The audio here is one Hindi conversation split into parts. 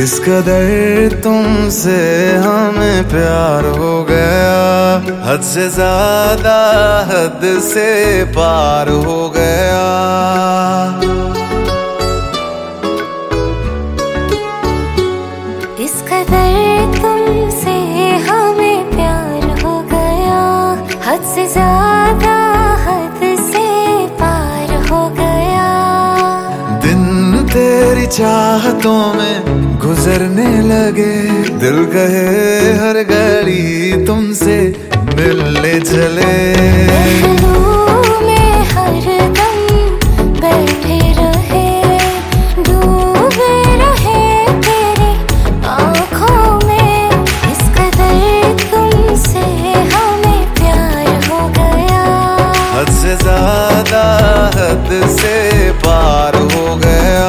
किस कदर तुमसे हमें प्यार हो गया, हद से ज्यादा हद से पार हो गया। किस कदर तुमसे हमें प्यार हो गया, हद से ज्यादा हद से पार हो गया। दिन तेरी चाहतों में गुजरने लगे, दिल कहे हर घड़ी तुमसे मिलने चले। महलों में हर दम बैठे रहे, डूबे रहे तेरी आँखों में। इस कदर तुमसे हमें प्यार हो गया, हद से ज्यादा हद से पार हो गया।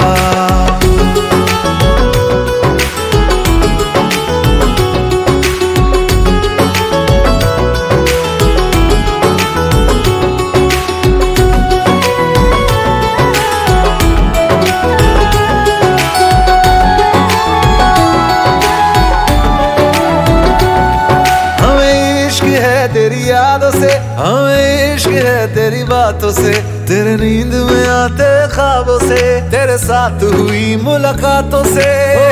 तेरी यादों से हमें इश्क है, तेरी बातों से, तेरे नींद में आते ख्वाबों से, तेरे साथ हुई मुलाकातों से।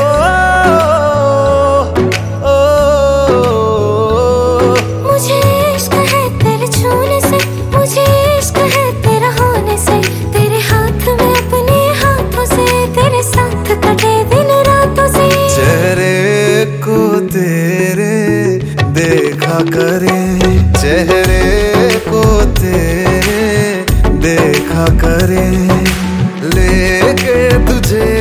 मुझे इश्क है तेरे छूने से, मुझे इश्क है तेरा होने से, तेरे हाथ में अपने हाथों से, तेरे साथ कटे दिन रातों से। चेहरे को तेरे देखा करे, चेहरे को तेरे देखा करे, लेके तुझे